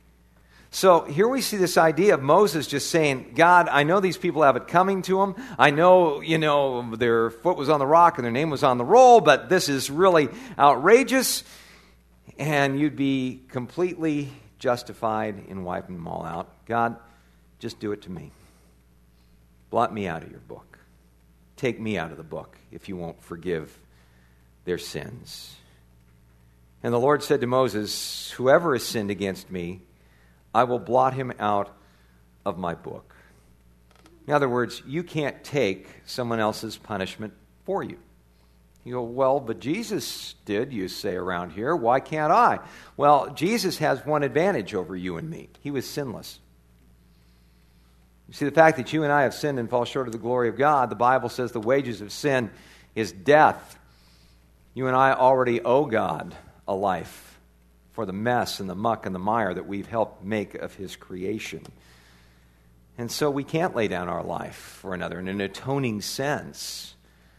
So here we see this idea of Moses just saying, God, I know these people have it coming to them. I know, you know, their foot was on the rock and their name was on the roll, but this is really outrageous. And you'd be completely justified in wiping them all out. God, just do it to me. Blot me out of your book. Take me out of the book if you won't forgive their sins. And the Lord said to Moses, whoever has sinned against me, I will blot him out of my book. In other words, you can't take someone else's punishment for you. You go, well, but Jesus did, you say around here. Why can't I? Well, Jesus has one advantage over you and me. He was sinless. You see, the fact that you and I have sinned and fall short of the glory of God, the Bible says the wages of sin is death. You and I already owe God a life for the mess and the muck and the mire that we've helped make of His creation. And so we can't lay down our life for another in an atoning sense.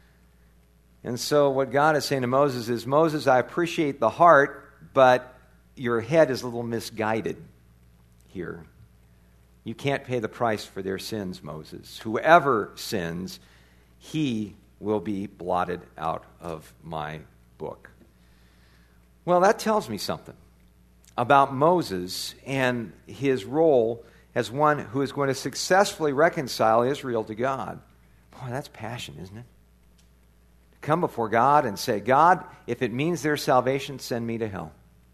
And so what God is saying to Moses is, Moses, I appreciate the heart, but your head is a little misguided here. You can't pay the price for their sins, Moses. Whoever sins, he will be blotted out of my book. Well, that tells me something about Moses and his role as one who is going to successfully reconcile Israel to God. Boy, that's passion, isn't it? To come before God and say, God, if it means their salvation, send me to hell.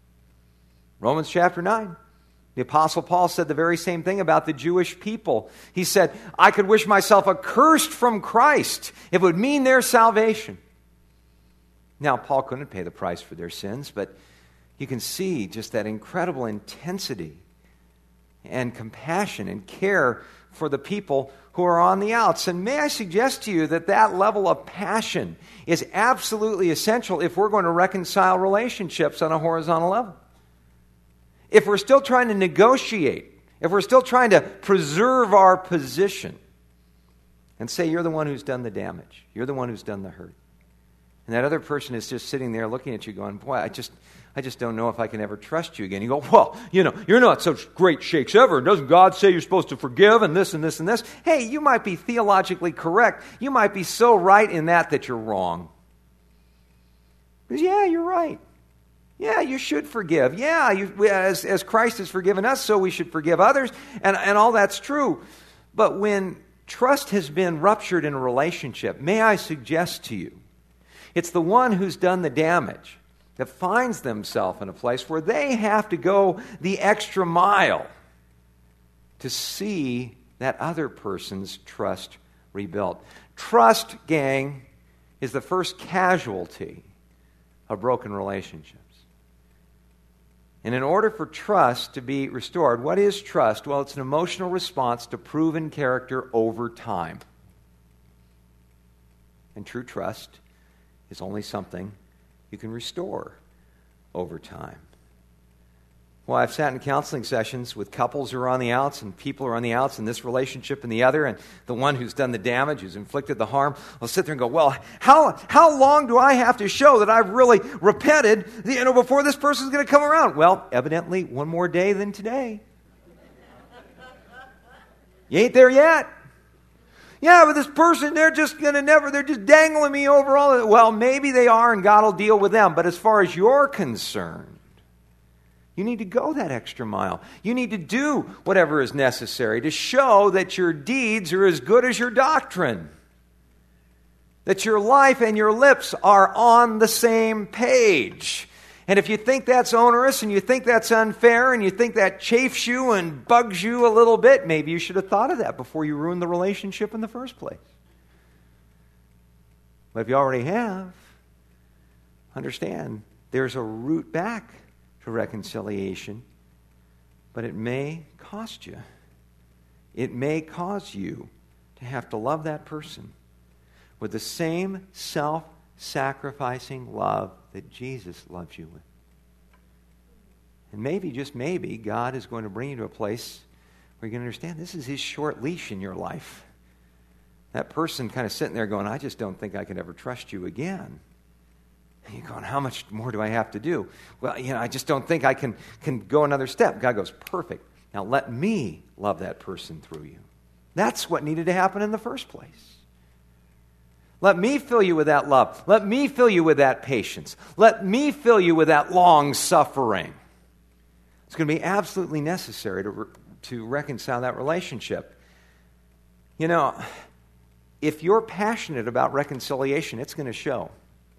Romans chapter nine. The Apostle Paul said the very same thing about the Jewish people. He said, I could wish myself accursed from Christ if it would mean their salvation. Now, Paul couldn't pay the price for their sins, but you can see just that incredible intensity and compassion and care for the people who are on the outs. And may I suggest to you that that level of passion is absolutely essential if we're going to reconcile relationships on a horizontal level. If we're still trying to negotiate, if we're still trying to preserve our position and say, you're the one who's done the damage, you're the one who's done the hurt, and that other person is just sitting there looking at you going, boy, I just I just don't know if I can ever trust you again. You go, well, you know, you're not such great shakes ever. Doesn't God say you're supposed to forgive and this and this and this? Hey, you might be theologically correct. You might be so right in that that you're wrong. Because, yeah, you're right. Yeah, you should forgive. Yeah, you, as, as Christ has forgiven us, so we should forgive others. And, and all that's true. But when trust has been ruptured in a relationship, may I suggest to you, it's the one who's done the damage that finds themselves in a place where they have to go the extra mile to see that other person's trust rebuilt. Trust, gang, is the first casualty of broken relationships. And in order for trust to be restored, what is trust? Well, it's an emotional response to proven character over time. And true trust is only something you can restore over time. Well, I've sat in counseling sessions with couples who are on the outs and people who are on the outs in this relationship and the other, and the one who's done the damage, who's inflicted the harm, will sit there and go, well, how how long do I have to show that I've really repented, you know, before this person's going to come around? Well, evidently, one more day than today. You ain't there yet. Yeah, but this person, they're just going to never, they're just dangling me over all of it. Well, maybe they are, and God will deal with them. But as far as you're concerned, you need to go that extra mile. You need to do whatever is necessary to show that your deeds are as good as your doctrine. That your life and your lips are on the same page. And if you think that's onerous and you think that's unfair and you think that chafes you and bugs you a little bit, maybe you should have thought of that before you ruined the relationship in the first place. But if you already have, understand there's a route back to reconciliation, but it may cost you. It may cause you to have to love that person with the same self-sacrificing love that Jesus loves you with. And maybe, just maybe, God is going to bring you to a place where you're going to understand this is his short leash in your life. That person kind of sitting there going, I just don't think I can ever trust you again. And you're going, how much more do I have to do? Well, you know, I just don't think I can, can go another step. God goes, perfect. Now let me love that person through you. That's what needed to happen in the first place. Let me fill you with that love. Let me fill you with that patience. Let me fill you with that long suffering. It's going to be absolutely necessary to, re- to reconcile that relationship. You know, if you're passionate about reconciliation, it's going to show.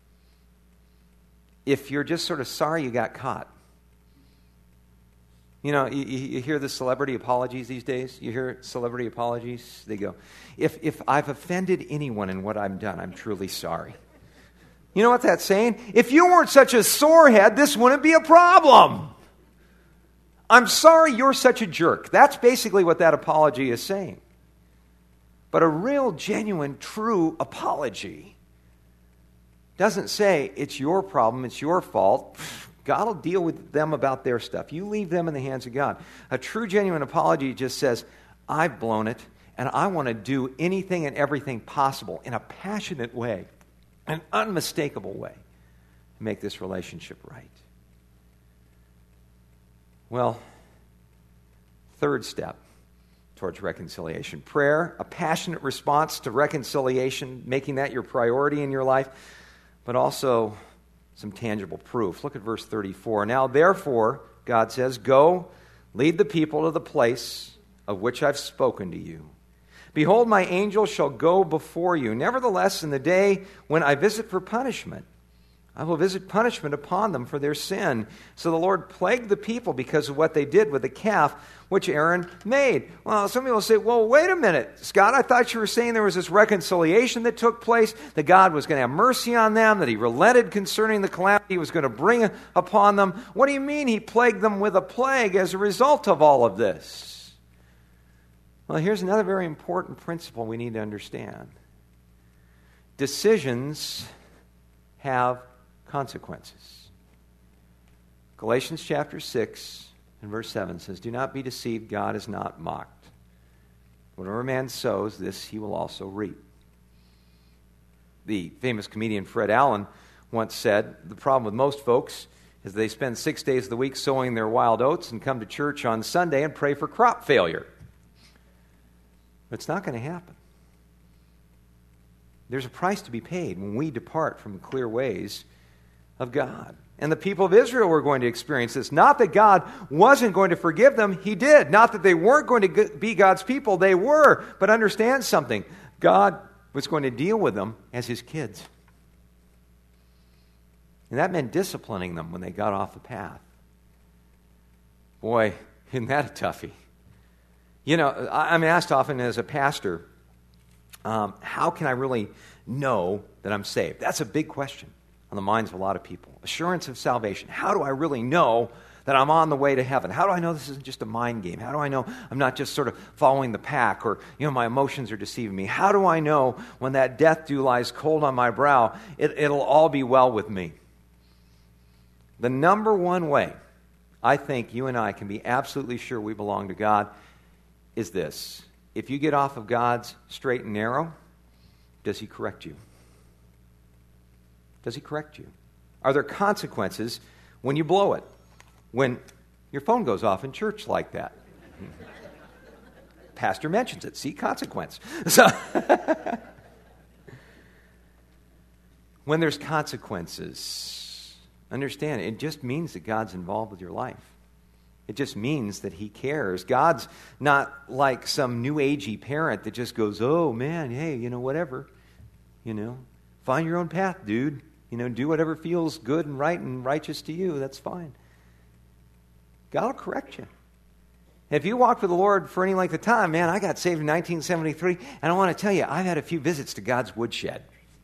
If you're just sort of sorry you got caught. You know, you, you hear the celebrity apologies these days. You hear celebrity apologies. They go, if, if I've offended anyone in what I've done, I'm truly sorry. You know what that's saying? If you weren't such a sorehead, this wouldn't be a problem. I'm sorry you're such a jerk. That's basically what that apology is saying. But a real, genuine, true apology doesn't say it's your problem, it's your fault. God will deal with them about their stuff. You leave them in the hands of God. A true, genuine apology just says, I've blown it, and I want to do anything and everything possible in a passionate way, an unmistakable way, to make this relationship right. Well, third step towards reconciliation. Prayer, a passionate response to reconciliation, making that your priority in your life, but also some tangible proof. Look at verse thirty-four. Now, therefore, God says, go, lead the people to the place of which I've spoken to you. Behold, my angel shall go before you. Nevertheless, in the day when I visit for punishment, I will visit punishment upon them for their sin. So the Lord plagued the people because of what they did with the calf which Aaron made. Well, some people say, well, wait a minute, Scott, I thought you were saying there was this reconciliation that took place, that God was going to have mercy on them, that he relented concerning the calamity he was going to bring upon them. What do you mean he plagued them with a plague as a result of all of this? Well, here's another very important principle we need to understand. Decisions have consequences. Galatians chapter six and verse seven says, do not be deceived, God is not mocked. Whatever a man sows, this he will also reap. The famous comedian Fred Allen once said, the problem with most folks is they spend six days of the week sowing their wild oats and come to church on Sunday and pray for crop failure. But it's not going to happen. There's a price to be paid when we depart from the clear ways of God. And the people of Israel were going to experience this. Not that God wasn't going to forgive them. He did. Not that they weren't going to be God's people. They were. But understand something. God was going to deal with them as his kids. And that meant disciplining them when they got off the path. Boy, isn't that a toughie? You know, I'm asked often as a pastor, um, how can I really know that I'm saved? That's a big question on the minds of a lot of people. Assurance of salvation. How do I really know that I'm on the way to heaven? How do I know this isn't just a mind game? How do I know I'm not just sort of following the pack, or, you know, my emotions are deceiving me? How do I know when that death dew lies cold on my brow, it, it'll all be well with me? The number one way I think you and I can be absolutely sure we belong to God is this. If you get off of God's straight and narrow, does he correct you? Does he correct you? Are there consequences when you blow it? When your phone goes off in church like that? Pastor mentions it. See, consequence. So, when there's consequences, understand, it just means that God's involved with your life. It just means that he cares. God's not like some new agey parent that just goes, oh, man, hey, you know, whatever. You know, find your own path, dude. You know, do whatever feels good and right and righteous to you. That's fine. God will correct you. If you walk with the Lord for any length of time, man, I got saved in nineteen seventy-three, and I want to tell you, I've had a few visits to God's woodshed.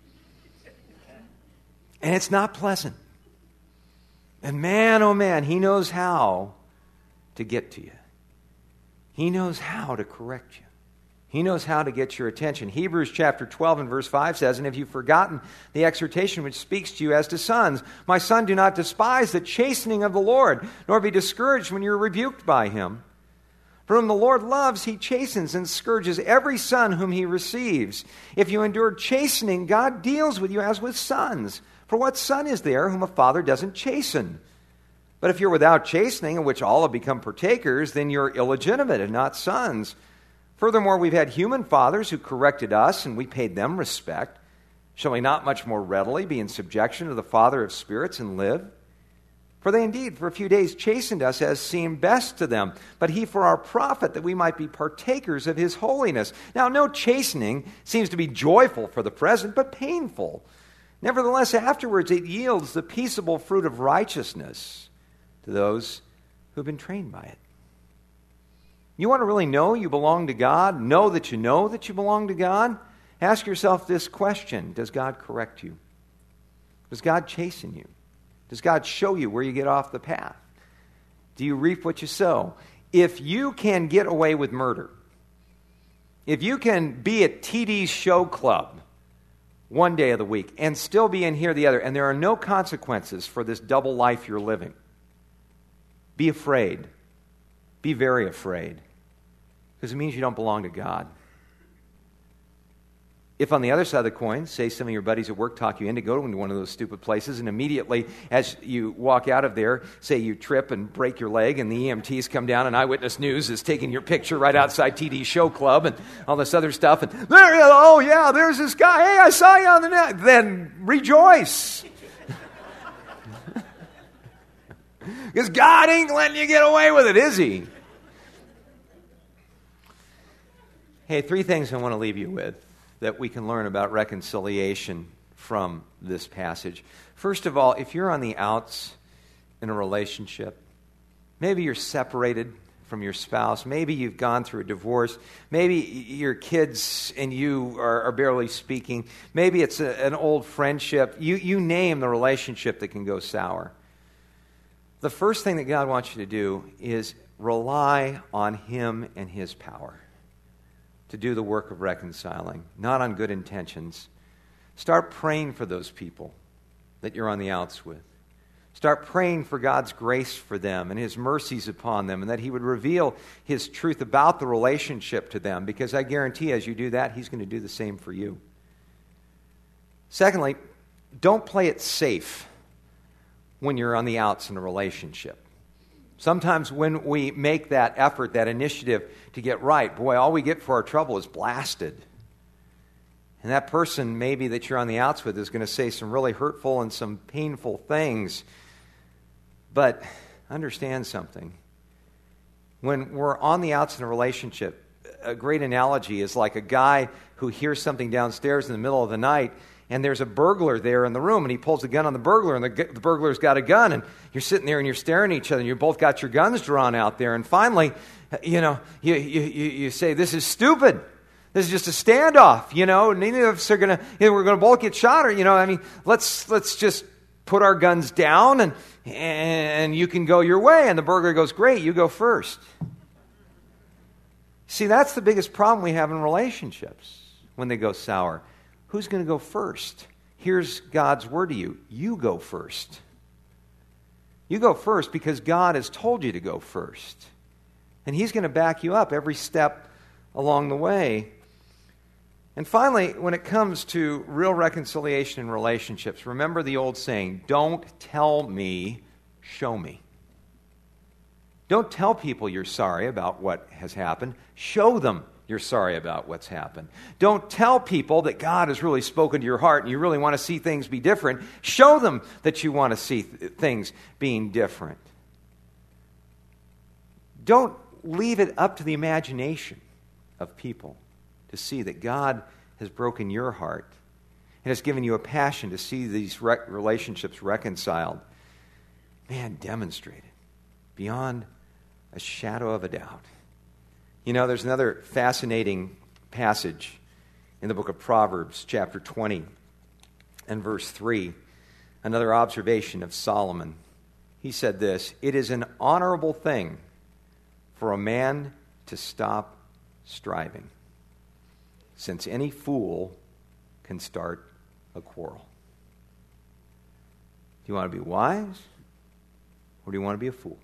And it's not pleasant. And man, oh man, he knows how to get to you. He knows how to correct you. He knows how to get your attention. Hebrews chapter twelve and verse five says, "And if you've forgotten the exhortation which speaks to you as to sons, my son, do not despise the chastening of the Lord, nor be discouraged when you're rebuked by him. For whom the Lord loves, he chastens and scourges every son whom he receives. If you endure chastening, God deals with you as with sons. For what son is there whom a father doesn't chasten? But if you're without chastening, in which all have become partakers, then you're illegitimate and not sons. Furthermore, we've had human fathers who corrected us, and we paid them respect. Shall we not much more readily be in subjection to the Father of spirits and live? For they indeed for a few days chastened us as seemed best to them, but he for our profit, that we might be partakers of his holiness. Now, no chastening seems to be joyful for the present, but painful. Nevertheless, afterwards it yields the peaceable fruit of righteousness to those who've been trained by it." You want to really know you belong to God? Know that you know that you belong to God? Ask yourself this question: does God correct you? Does God chasten you? Does God show you where you get off the path? Do you reap what you sow? If you can get away with murder, if you can be at T D's show club one day of the week and still be in here the other, and there are no consequences for this double life you're living, be afraid. Be very afraid, because it means you don't belong to God. If on the other side of the coin, say some of your buddies at work talk you into going to one of those stupid places, and immediately as you walk out of there, say you trip and break your leg, and the E M Ts come down, and Eyewitness News is taking your picture right outside T D's show club, and all this other stuff, and there, oh yeah, there's this guy, hey, I saw you on the net. Then rejoice. Because God ain't letting you get away with it, is he? Hey, three things I want to leave you with that we can learn about reconciliation from this passage. First of all, if you're on the outs in a relationship, maybe you're separated from your spouse, maybe you've gone through a divorce, maybe your kids and you are, are barely speaking, maybe it's a, an old friendship, you, you name the relationship that can go sour. The first thing that God wants you to do is rely on him and his power to do the work of reconciling, not on good intentions. Start praying for those people that you're on the outs with. Start praying for God's grace for them and his mercies upon them, and that he would reveal his truth about the relationship to them, because I guarantee as you do that, he's going to do the same for you. Secondly, don't play it safe when you're on the outs in a relationship. Sometimes when we make that effort, that initiative to get right, boy, all we get for our trouble is blasted. And that person maybe that you're on the outs with is going to say some really hurtful and some painful things. But understand something. When we're on the outs in a relationship, a great analogy is like a guy who hears something downstairs in the middle of the night, and there's a burglar there in the room, and he pulls the gun on the burglar, and the, the burglar's got a gun, and you're sitting there and you're staring at each other, and you both got your guns drawn out there, and finally, you know, you, you, you say, this is stupid. This is just a standoff, you know, neither of us are going to, you know, we're going to both get shot, or, you know, I mean, let's let's just put our guns down, and and you can go your way, and the burglar goes, great, you go first. See, that's the biggest problem we have in relationships when they go sour. Who's going to go first? Here's God's word to you. You go first. You go first because God has told you to go first. And he's going to back you up every step along the way. And finally, when it comes to real reconciliation in relationships, remember the old saying, don't tell me, show me. Don't tell people you're sorry about what has happened. Show them you're sorry about what's happened. Don't tell people that God has really spoken to your heart and you really want to see things be different. Show them that you want to see th- things being different. Don't leave it up to the imagination of people to see that God has broken your heart and has given you a passion to see these re- relationships reconciled. Man, demonstrate it beyond a shadow of a doubt. You know, there's another fascinating passage in the book of Proverbs, chapter twenty and verse three. Another observation of Solomon. He said this, "It is an honorable thing for a man to stop striving." since any fool can start a quarrel. Do you want to be wise, or do you want to be a fool?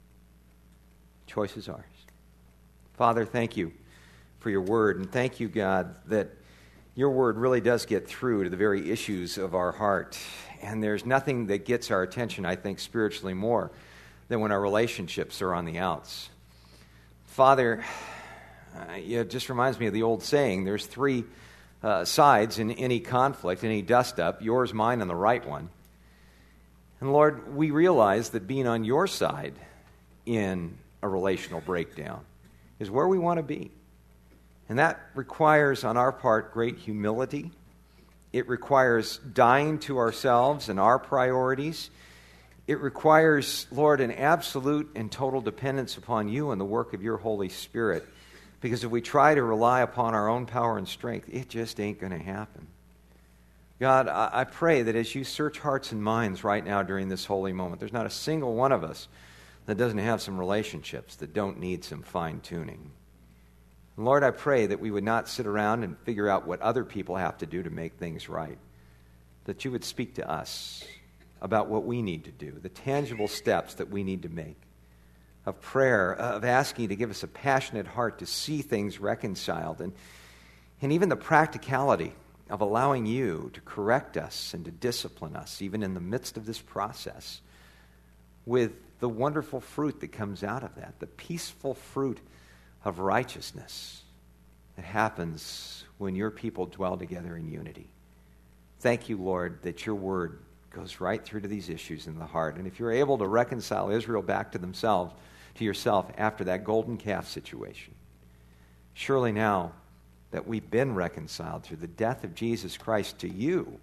The choice is ours. Father, thank you for your word, and thank you, God, that your word really does get through to the very issues of our heart. And there's nothing that gets our attention, I think, spiritually more than when our relationships are on the outs. Father, uh, it just reminds me of the old saying, there's three uh, sides in any conflict, any dust-up, yours, mine, and the right one. And Lord, we realize that being on your side in a relational breakdown is where we want to be. And that requires on our part great humility. It requires dying to ourselves and our priorities. It requires, Lord, an absolute and total dependence upon you and the work of your Holy Spirit. Because if we try to rely upon our own power and strength, it just ain't going to happen. God, I pray that as you search hearts and minds right now during this holy moment, there's not a single one of us that doesn't have some relationships that don't need some fine-tuning. Lord, I pray that we would not sit around and figure out what other people have to do to make things right. That you would speak to us about what we need to do, the tangible steps that we need to make, of prayer, of asking you to give us a passionate heart to see things reconciled, and, and even the practicality of allowing you to correct us and to discipline us, even in the midst of this process, with the wonderful fruit that comes out of that, the peaceful fruit of righteousness that happens when your people dwell together in unity. Thank you, Lord, that your word goes right through to these issues in the heart. And if you're able to reconcile Israel back to themselves, to yourself after that golden calf situation, surely now that we've been reconciled through the death of Jesus Christ to you,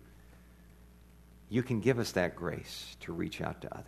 you can give us that grace to reach out to others.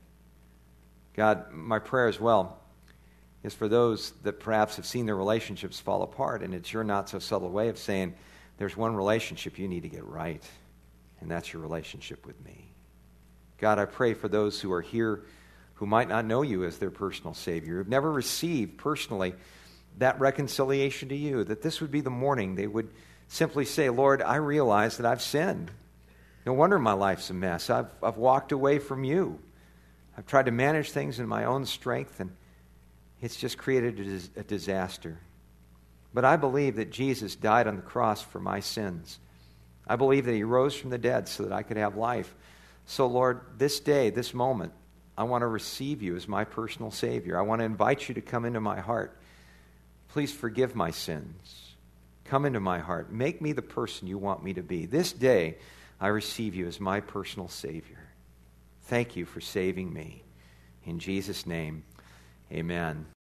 God, my prayer as well is for those that perhaps have seen their relationships fall apart, and it's your not-so-subtle way of saying, there's one relationship you need to get right, and that's your relationship with me. God, I pray for those who are here who might not know you as their personal Savior, who've never received personally that reconciliation to you, that this would be the morning they would simply say, Lord, I realize that I've sinned. No wonder my life's a mess. I've, I've walked away from you. I've tried to manage things in my own strength, and it's just created a, dis- a disaster. But I believe that Jesus died on the cross for my sins. I believe that he rose from the dead so that I could have life. So, Lord, this day, this moment, I want to receive you as my personal Savior. I want to invite you to come into my heart. Please forgive my sins. Come into my heart. Make me the person you want me to be. This day, I receive you as my personal Savior. Thank you for saving me. In Jesus' name, amen.